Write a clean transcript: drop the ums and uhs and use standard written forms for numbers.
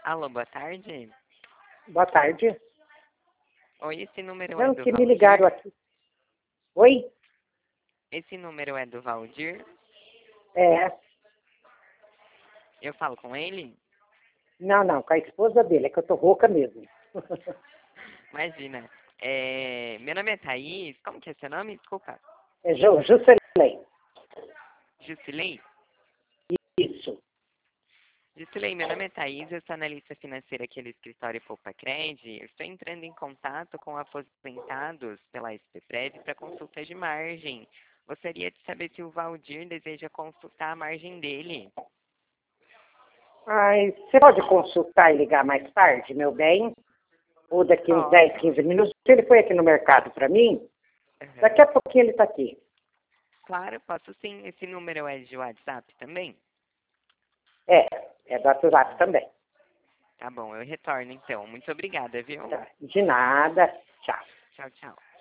Alô, boa tarde. Boa tarde. Oi, esse número é Não, do que me Valdir? ligaram aqui. Oi? Esse número é do Valdir? É. Eu falo com ele? Não, com a esposa dele, é que eu tô rouca mesmo. Imagina. Meu nome é Thaís. Como que é seu nome? Desculpa. É Juscelém. Jusilei? Isso. Jusilei, meu nome é Thaís. Eu sou analista financeira aqui do escritório Poupa Cred. Eu estou entrando em contato com aposentados pela SPPrev para consulta de margem. Gostaria de saber se o Valdir deseja consultar a margem dele. Ai, você pode consultar e ligar mais tarde, meu bem? Ou daqui uns 10, Posso. 15 minutos. Ele foi aqui no mercado para mim. Daqui a pouquinho ele está aqui. Claro, posso sim. Esse número é de WhatsApp também? É do WhatsApp também. Tá bom, eu retorno então. Muito obrigada, viu? Tá. De nada. Tchau. Tchau, tchau.